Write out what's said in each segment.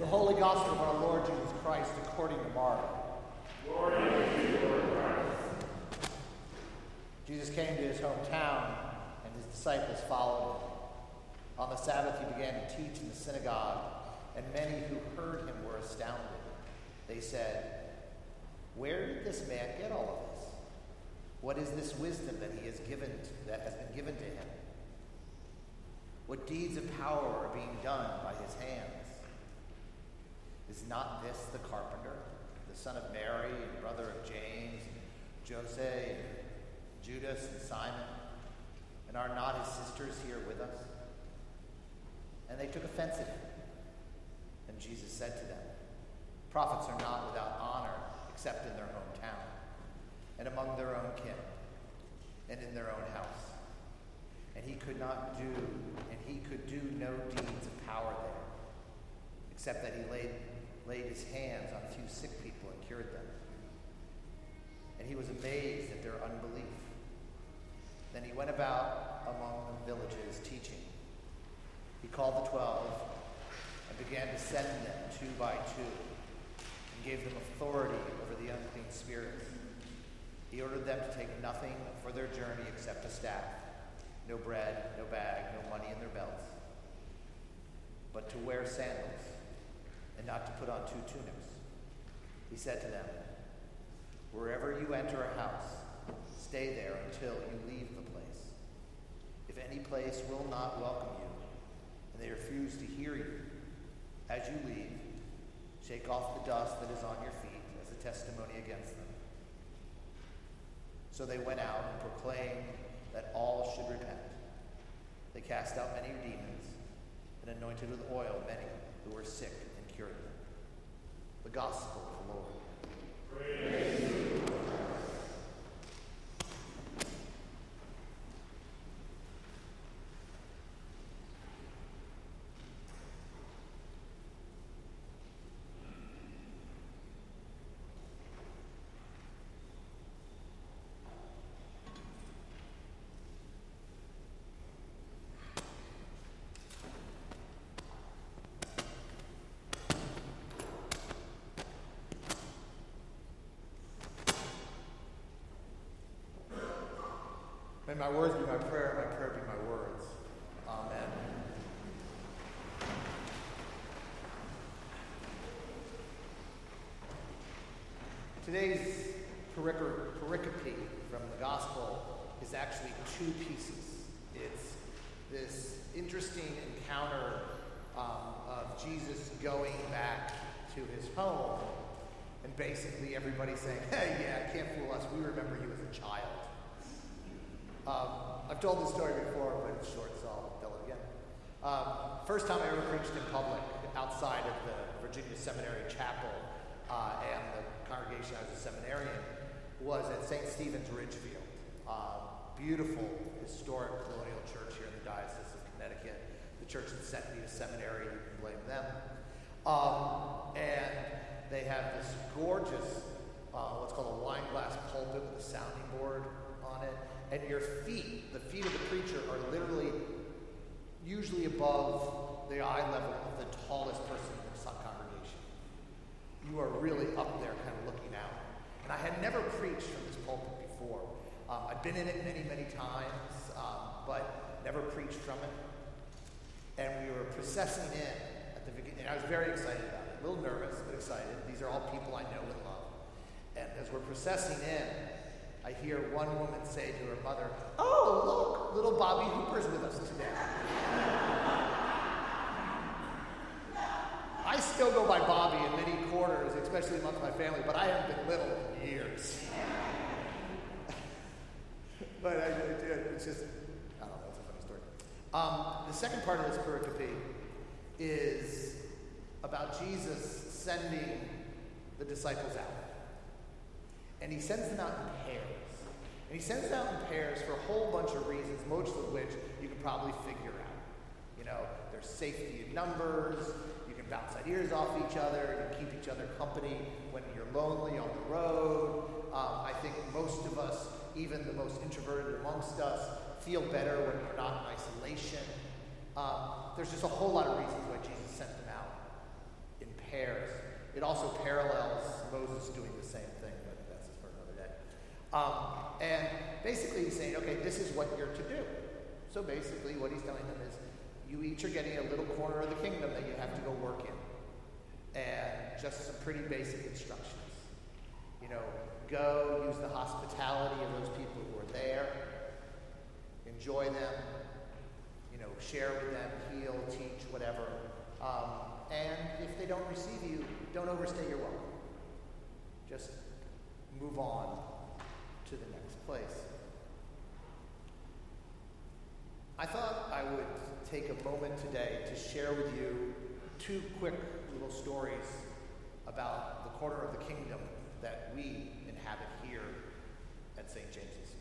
Holy Gospel of our Lord Jesus Christ according to Mark. Glory to you, Lord Christ. Jesus came to his hometown, and his disciples followed him. On the Sabbath he began to teach in the synagogue, and many who heard him were astounded. They said, "Where did this man get all of this? What is this wisdom that has been given to him? What deeds of power are being done by his hands? Is not this the carpenter, the son of Mary, and brother of James, and Jose, and Judas, and Simon? And are not his sisters here with us?" And they took offense at him. And Jesus said to them, "Prophets are not without honor except in their hometown, and among their own kin, and in their own house." And he could do no deeds of power there, except that he laid his hands on a few sick people and cured them. And he was amazed at their unbelief. Then he went about among the villages teaching. He called the 12 and began to send them 2 by 2, and gave them authority over the unclean spirits. He ordered them to take nothing for their journey except a staff, no bread, no bag, no money in their belts, but to wear sandals, and not to put on 2 tunics. He said to them, "Wherever you enter a house, stay there until you leave the place. If any place will not welcome you, and they refuse to hear you, as you leave, shake off the dust that is on your feet as a testimony against them." So they went out and proclaimed that all should repent. They cast out many demons and anointed with oil many who were sick and cured them. The Gospel of the Lord. Praise you, Lord. May my words be my prayer, my prayer be my words. Amen. Today's pericope from the Gospel is actually 2 pieces. It's this interesting encounter of Jesus going back to his home, and basically everybody saying, "Hey, yeah, can't fool us. We remember you as a child." I've told this story before, but it's short, so I'll tell it again. First time I ever preached in public outside of the Virginia Seminary Chapel and the congregation I was a seminarian was at St. Stephen's Ridgefield. Beautiful, historic colonial church here in the Diocese of Connecticut. The church that sent me to seminary, you can blame them. And they have this gorgeous, what's called a wine glass pulpit with a sounding board on it. And your feet, the feet of the preacher, are literally usually above the eye level of the tallest person in the congregation. You are really up there kind of looking out. And I had never preached from this pulpit before. I'd been in it many, many times, but never preached from it. And we were processing in at the beginning. I was very excited about it. A little nervous, but excited. These are all people I know and love. And as we're processing in, I hear one woman say to her mother, "Oh, look, little Bobby Hooper's with us today." I still go by Bobby in many quarters, especially amongst my family, but I haven't been little in years. But it's just, I don't know, it's a funny story. The second part of this pericope is about Jesus sending the disciples out. And he sends them out in pairs. And he sends them out in pairs for a whole bunch of reasons, most of which you can probably figure out. You know, there's safety in numbers, you can bounce ideas off each other, you can keep each other company when you're lonely on the road. I think most of us, even the most introverted amongst us, feel better when we're not in isolation. There's just a whole lot of reasons why Jesus sent them out in It also parallels Moses doing the same thing, but that's for another day. And basically he's saying, okay, this is what you're to do. So basically what he's telling them is, you each are getting a little corner of the kingdom that you have to go work in. And just some pretty basic instructions. You know, go use the hospitality of those people who are there. Enjoy them. You know, share with them, heal, teach, whatever. And if they don't receive you, don't overstay your welcome. Just move on to the next place. I thought I would take a moment today to share with you 2 quick little stories about the corner of the kingdom that we inhabit here at St. James's.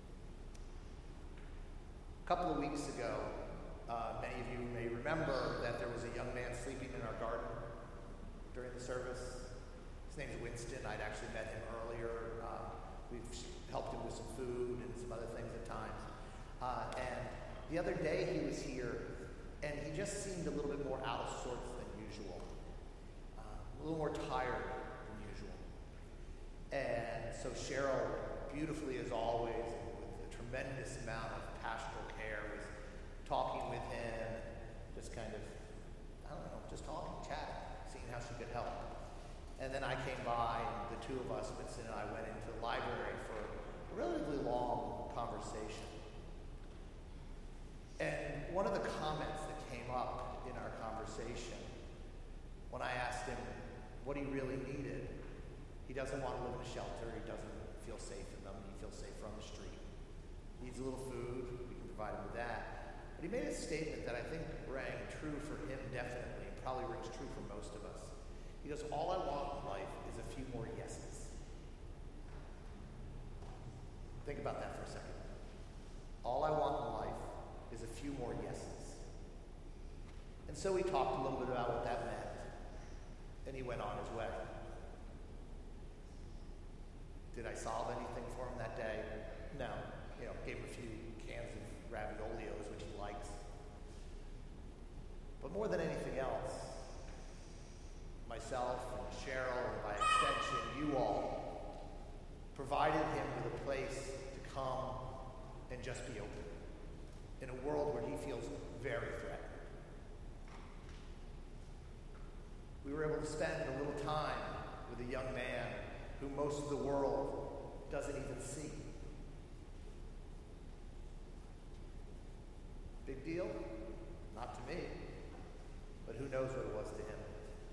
A couple of weeks ago, many of you may remember that there was a young man sleeping in our garden during the service. His name's Winston. I'd actually met him earlier. We've helped him with some food and some other things at times. And the other day he was here, and he just seemed a little bit more out of sorts than usual. A little more tired than usual. And so Cheryl, beautifully as always, with a tremendous amount of pastoral care, was talking with him, just kind of, I don't know, just talking, chatting, seeing how she could help. And then I came by, and the 2 of us, Winston and I, went into the library for a relatively long conversation. And one of the comments that came up in our conversation, when I asked him what he really needed, he doesn't want to live in a shelter, he doesn't feel safe in them, he feels safer on the street. He needs a little food, we can provide him with that. But he made a statement that I think rang true for him definitely, and probably rings true for most of us. He goes, all I want in life is a few more yeses. Think about that for a second. All I want in life is a few more yeses. And so we talked a little bit about what that meant, and he went on his way. Did I solve anything for him that day? No. You know, gave him a few cans of raviolios, which he likes. But more than anything else, myself and Cheryl, and by extension, you all, provided him with a place to come and just be open in a world where he feels very threatened. We were able to spend a little time with a young man who most of the world doesn't even see. Big deal? Not to me. But who knows what it was to him.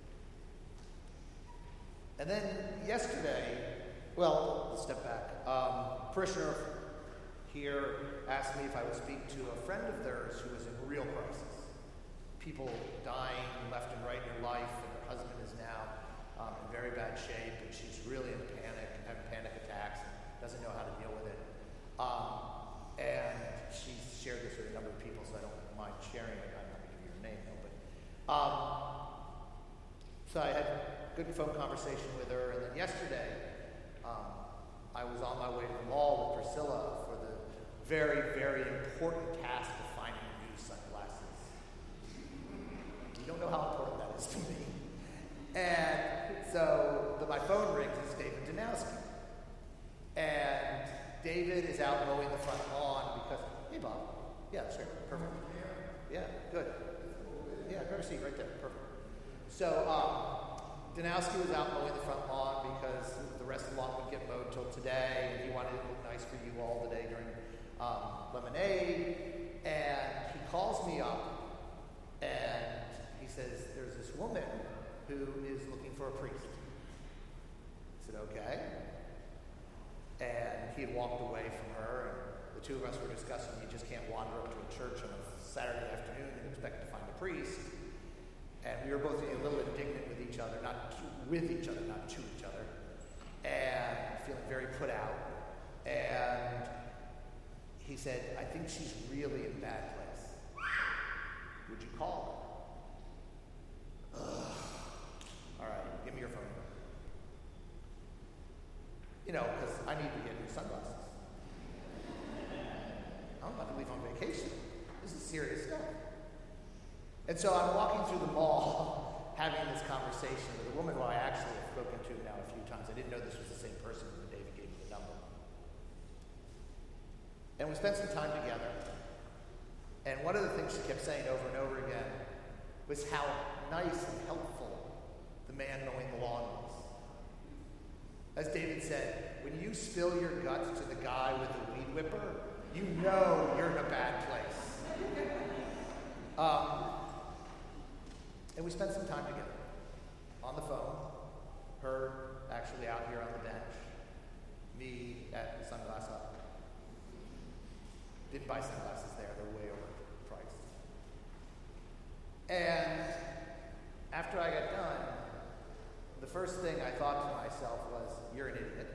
And then yesterday, well, let's step back. Parishioner here asked me if I would speak to a friend of theirs who was in real crisis. People dying left and right in her life, and her husband is now in very bad shape, and she's really in panic and having panic attacks and doesn't know how to deal with it. And she's shared this with a number of people, so I don't mind sharing it. I'm not going to give you her name, though. But, so I had a good phone conversation with her, and then yesterday I was on my way to the mall with Priscilla for the very, very important task of finding new sunglasses. You don't know how important that is to me. And so my phone rings, it's David Danowski. And David is out mowing the front lawn because, hey Bob, yeah, sure, perfect. Yeah, good. Yeah, grab a seat right there, perfect. So Danowski was out mowing the front lawn because the rest of the lawn wouldn't get mowed till today, and he wanted it to look nice for you all today during Lemonade. And he calls me up, and he says, there's this woman who is looking for a priest. I said, okay. And he had walked away from her, and the 2 of us were discussing you just can't wander up to a church on a Saturday afternoon and expect to find a priest. And we were both a little indignant with each other, not to each other, and feeling very put out. And he said, I think she's really in a bad place. Would you call her? Ugh. All right, give me your phone number. You know, because I need to get new sunglasses. I'm about to leave on vacation. This is serious stuff. And so I'm walking through the mall, having this conversation with a woman who I actually have spoken to now a few times. I didn't know this was the same person when David gave me the number. And we spent some time together. And one of the things she kept saying over and over again was how nice and helpful the man mowing the lawn was. As David said, when you spill your guts to the guy with the weed whipper, you know you're in a bad place. And we spent some time together on the phone, her actually out here on the bench, me at the Sunglass Hut. Didn't buy sunglasses there, they're way overpriced. And after I got done, the first thing I thought to myself was, you're an idiot.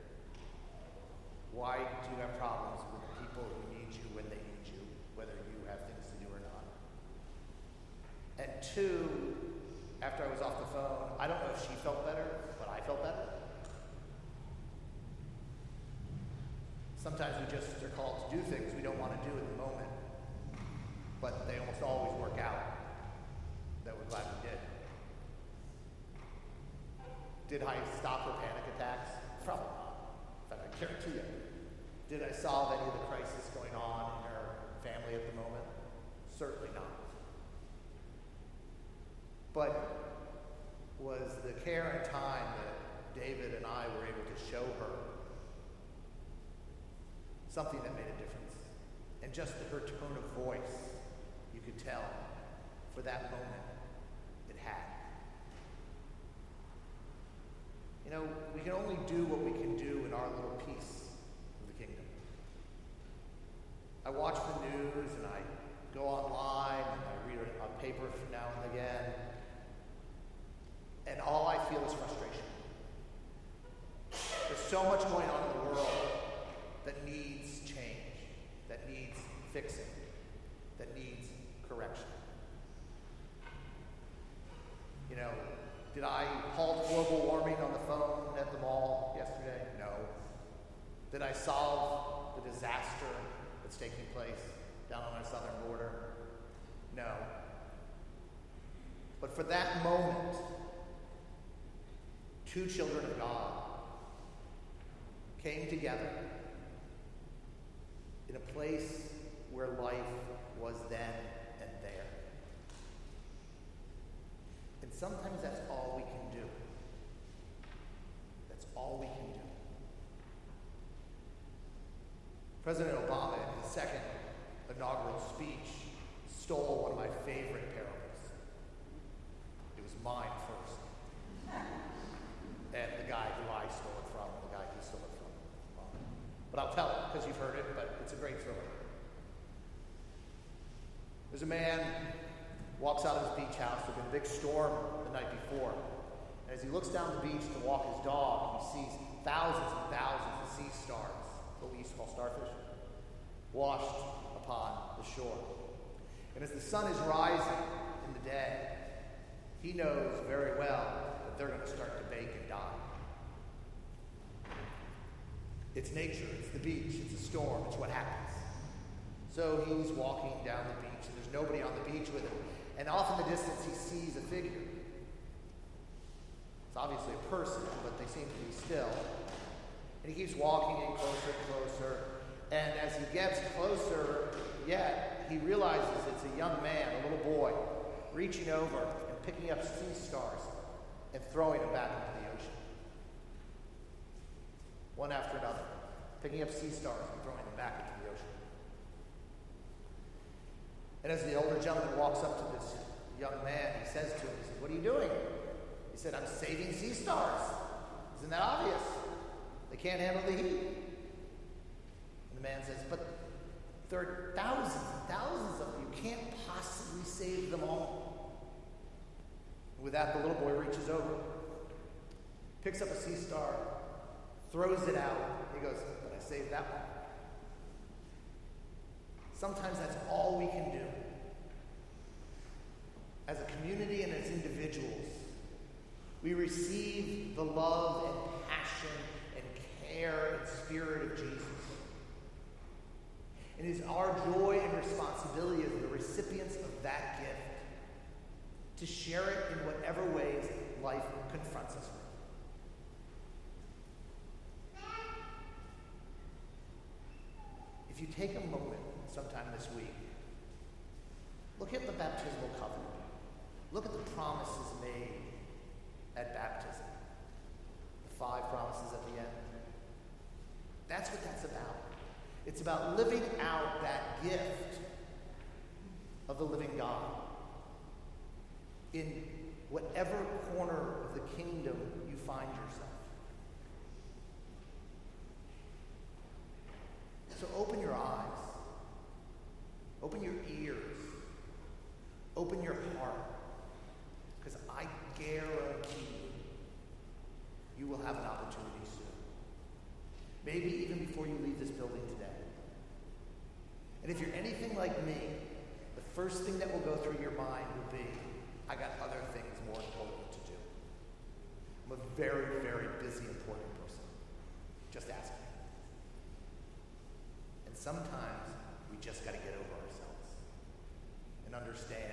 Why do you have problems with the people who need you when they need you, whether you have things to do or not? And two, after I was off the phone, I don't know if she felt better, but I felt better. Sometimes we just are called to do things we don't want to do in the moment, but they almost always work out. That we're glad we did. Did I stop her panic attacks? Probably not. In fact, I guarantee you. Did I solve any of the crisis going on in her family at the moment? Certainly not. But was the care and time that David and I were able to show her something that made a difference? And just her tone of voice, you could tell, for that moment, it had. You know, we can only do what we can do in our little piece of the kingdom. I watch the news and I go online and I read a paper from now and again, and all I feel is frustration. There's so much going on in the world that needs change, that needs fixing, that needs correction. You know, did I halt global warming on the phone at the mall yesterday? No. Did I solve the disaster that's taking place down on our southern border? No. But for that moment, two children of God came together in a place where life was then and there. And sometimes that's all we can do. That's all we can do. President Obama, in his second inaugural speech, stole one of my favorite parables. It was mine first. And the guy who I stole it from, and the guy he stole it from. But I'll tell it, because you've heard it, but it's a great story. There's a man walks out of his beach house. There'd been a big storm the night before. And as he looks down the beach to walk his dog, he sees thousands and thousands of sea stars, what we used to call starfish, washed upon the shore. And as the sun is rising in the day, he knows very well that they're going to start to bake and die. It's nature, it's the beach, it's a storm, it's what happens. So he's walking down the beach, and there's nobody on the beach with him. And off in the distance, he sees a figure. It's obviously a person, but they seem to be still. And he keeps walking in closer and closer. And as he gets closer yet, he realizes it's a young man, a little boy, reaching over and picking up sea stars and throwing them back into the ocean. One after another, picking up sea stars and throwing them back into the ocean. And as the older gentleman walks up to this young man, he says to him, he says, "What are you doing?" He said, "I'm saving sea stars. Isn't that obvious? They can't handle the heat." And the man says, "But there are thousands and thousands of them. You can't possibly save them all." And with that, the little boy reaches over, picks up a sea star, throws it out. He goes, "But I saved that one." Sometimes that's all we can do. As a community and as individuals, we receive the love and passion and care and spirit of Jesus. It is our joy and responsibility as the recipients of that gift to share it in whatever ways life confronts us with. If you take a moment sometime this week, look at the baptismal covenant. Look at the promises made at baptism. The 5 promises at the end. That's what that's about. It's about living out that gift of the living God in whatever corner of the kingdom you find yourself. So open your eyes, open your ears, open your heart, because I guarantee you will have an opportunity soon. Maybe even before you leave this building today. And if you're anything like me, the first thing that will go through your mind will be, I got other things more important to do. I'm a very, very busy, important person. Just ask me. And sometimes we just got to get over ourselves and understand